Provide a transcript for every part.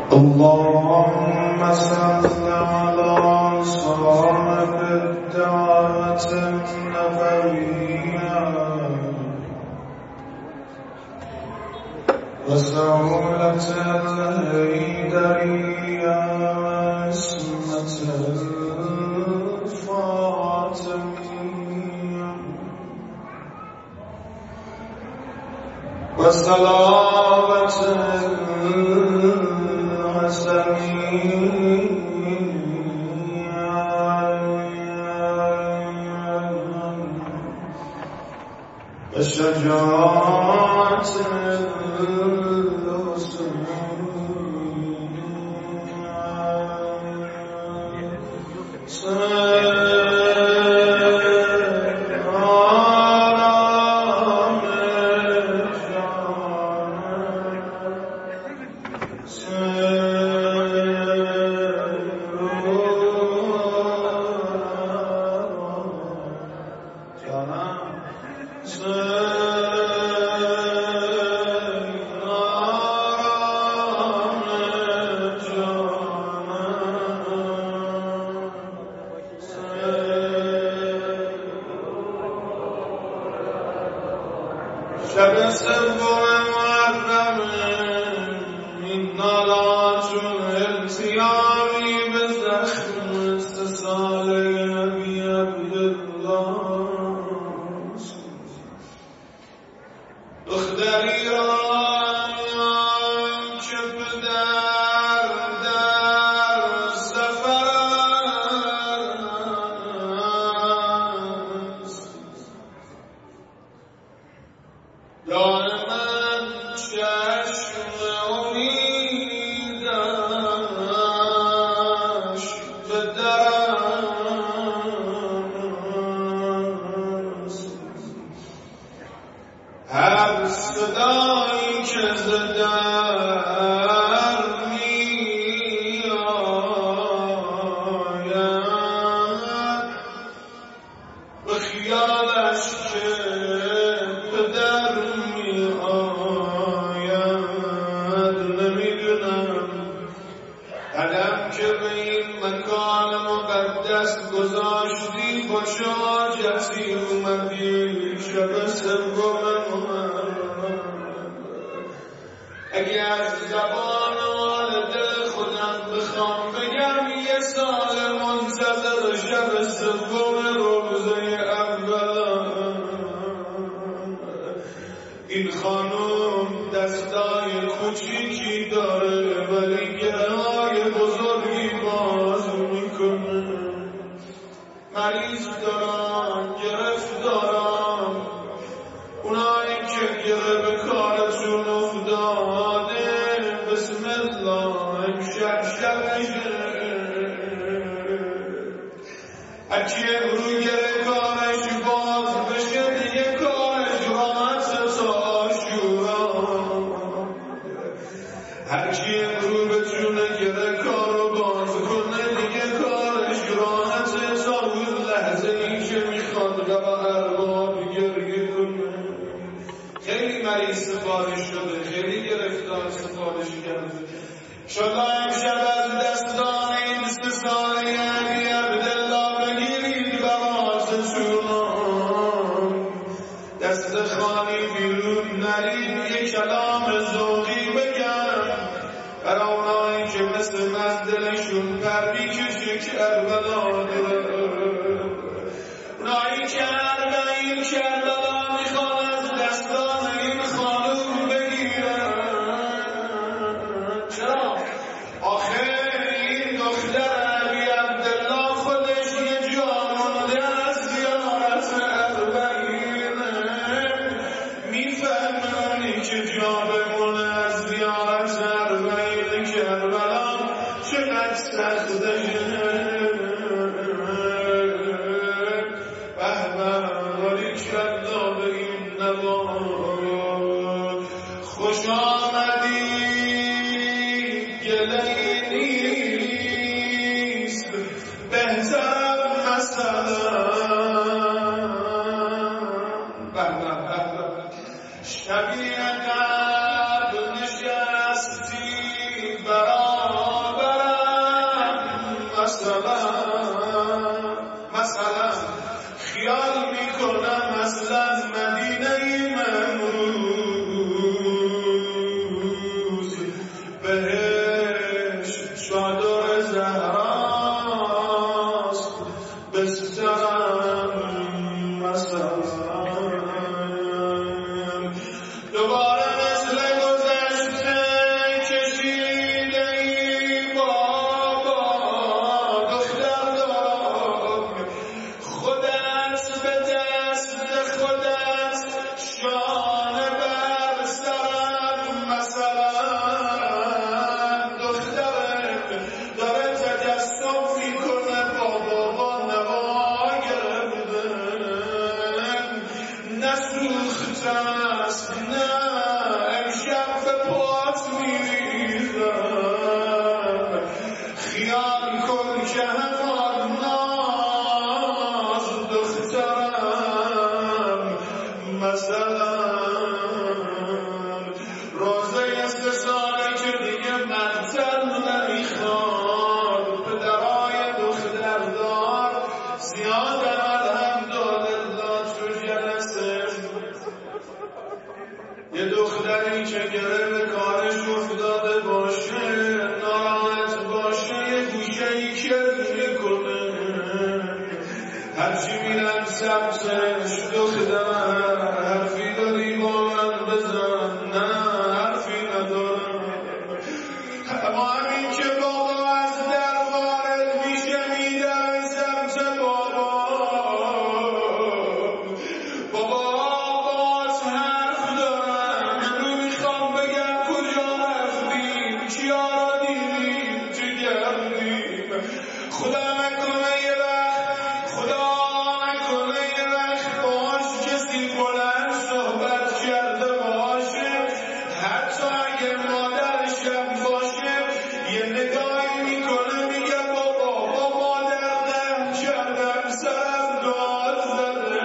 اللهم صل على صاحب الدعوة النبوية وسهولة الهيدرية اسمة الفاطمية وصلاة الحسنية وشجاعة شب سوم محرم این نالات و التیامی به زخم استثاله نبی عبدالله دختری را که پدر در سفر است دائما چشم امیدش به در است هر صدایی که ز در میآید به خیالش که پدر قدم که به این مکان مقدس گذاشتی با چه حاجتی اومدی شب سوم محرم اگه از زبان حال دل خودم بخوام بگم یه سال منتظر شب سوم روزه اول این خانم دستای کوچیکی داره ولی گره‌های بزرگی باز میکنه مریض دارم گرفتارم اونایی که گره به کارتون افتاده بسم الله امشب شبشه هرچی امرو گره کارش باز بشه دیگه کارش راحت تا آشورا هرچی امرو بتونه گره کارو باز کنه دیگه کارش راحت تا اون لحظه ای که میخواد قبا ارباب گریه کنه خیلی مریض سفارش شده خیلی گرفتار سفارش کرده شما امشب از دستان این سسانی علی عبدالله بگیرید براتون دست خالی بیرون نرید یه کلام ذوقی بگم برای اونایی که مثل مزدلشون پر میکشه کربلا اونایی که اربعین کربلا میخوان از دستان این خانوم بگیرن چرا؟ آخه این دختر علی عبدالله خودش یه جا مونده از زیارت اربعینه میفهمه اونی که جا بمونه از زیارت اربعین کربلا چقدر سخته خوش آمدی گله نیست بهتر مثلا شبیه قبل نشستی برای مثلا خیال میکنم اصلا مدینه امروز بهش چادر زهراست بسترم مثلا دوباره مثل گذشته کشیده ای بابا دختر دارم خودت به دست خودت شانه بر سرم مثلا دخترت داره تجسم میکنه بابا نوا گرفتن نسوخته است نه امشب به پات میریزم خیال کن که همان ناز دخترم مثلا روزه 3 ساله که دیگه مقتل نمیخواد پدرای دختردار زیادن الحمدلله تو جلسه یه دختری که گره به کارش افتاده باشه ناراحت باشه یه گوشه‌ای کر میکنه هرچی میرم سمتش دخترم حرفی داری با من بزن نه حرفی ندارم اما همین که بابا از در وارد میشه میدم سمت بابا باز حرف دارم امرو میخوام بگم کجا رفتیم کیا را دیدیم چه کردیم خدا نکنه یه وقت باش کسی بلند صحبت کرده باشه حتی اگه مادرشم باشه یه نگاهی میکنه میگه بابا دردم کردم سرم داد زده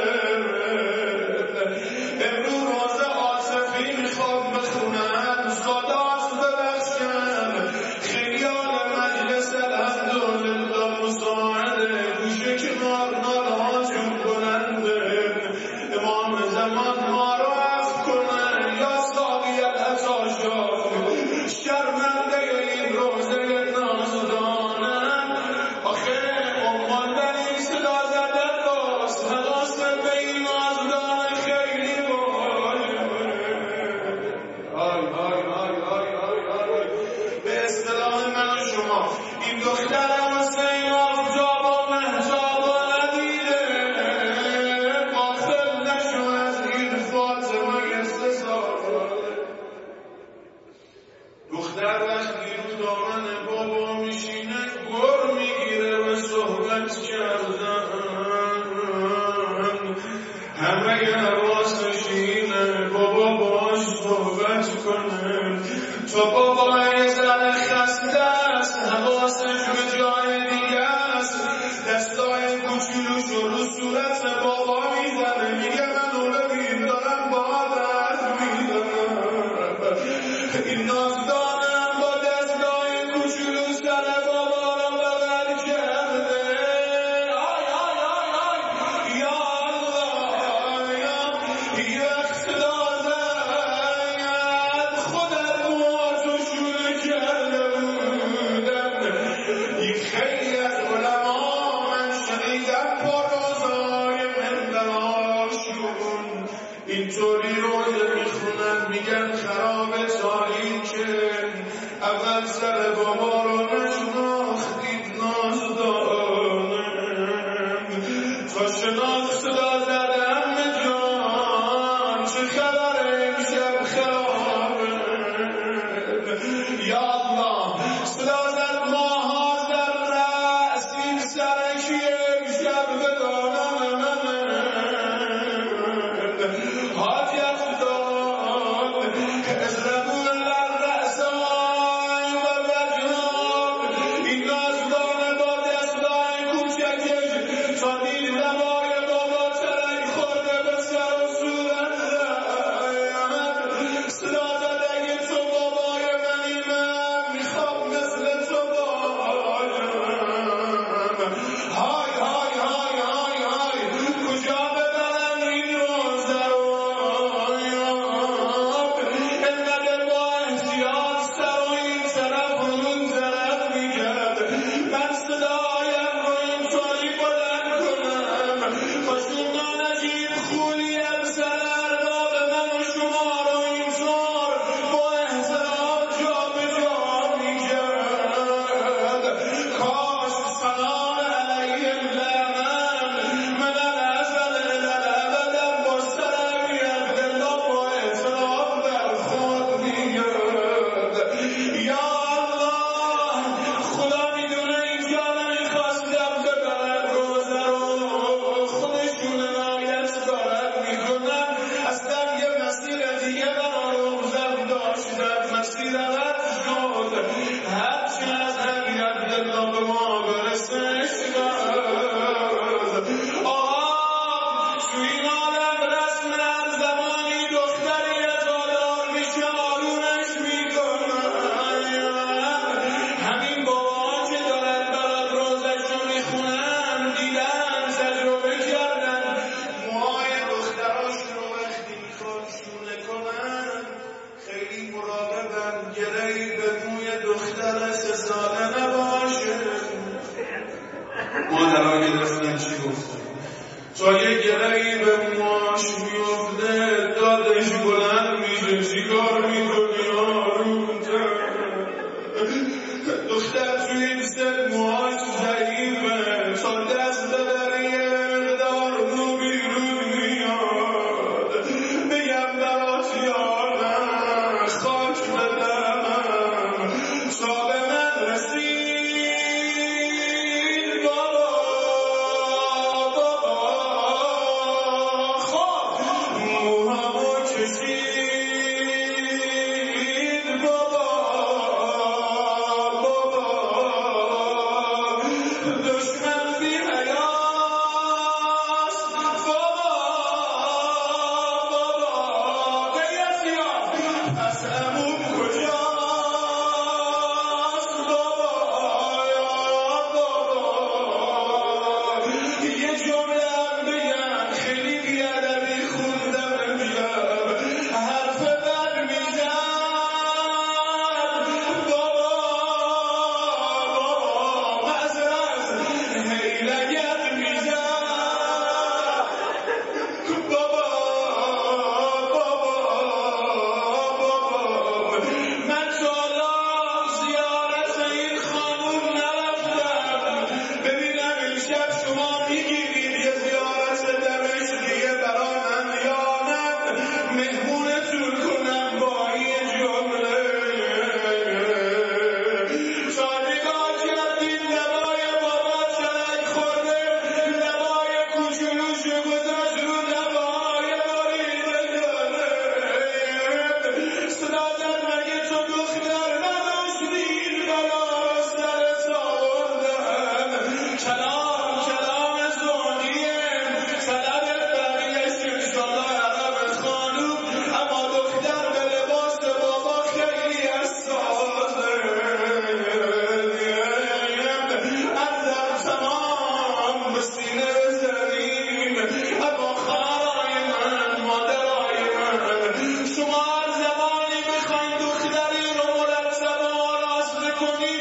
امرو روز عاطفی میخوام بخونم صداست ببخشم خیال مجلس الحمدلله مساعده گوشه کنار نالهاشون بلنده امام زمان ما رو عفو کنه یا ساقی العطاشا شرمنده این روزه نازدانم آخه امان بنی صدا زدن باز حواست به این نازدان خیلی باشه به اصطلاح من و شما این دخترم حسین آفتاب و مهتاب و ندیده غافل نشو از این فاطمه 3 ساله دختر وقتی رو دامن بابا میشینه گر میگیره و صحبت کردن همه حواسش اینه بابا باش صحبت کنه تا بابا یه ذره خسته است حواسش به جای دیگه است دستای کوچولوش رو صورت بابا میزنه میگه من رو ببین دارم با درد میزنم این نازدانم با دستای کوچولو سر بابا رو بغل کرده آی یا الله یه وقت دازم خودت مواتو شونه کرده بودم خیلی از علما من شنیدم با روزای منبراشون اینطوری روزه میخونن میگن خراب تاریکه اول سر بابا رو نشناختید نازدانم تا شناخت صدا زدم جان چه خبره امشب خرابه یا الله صدا زد ماها در رأس این سرکیه امشب بدانم حاجت داد اضربوا الرأس و نکنی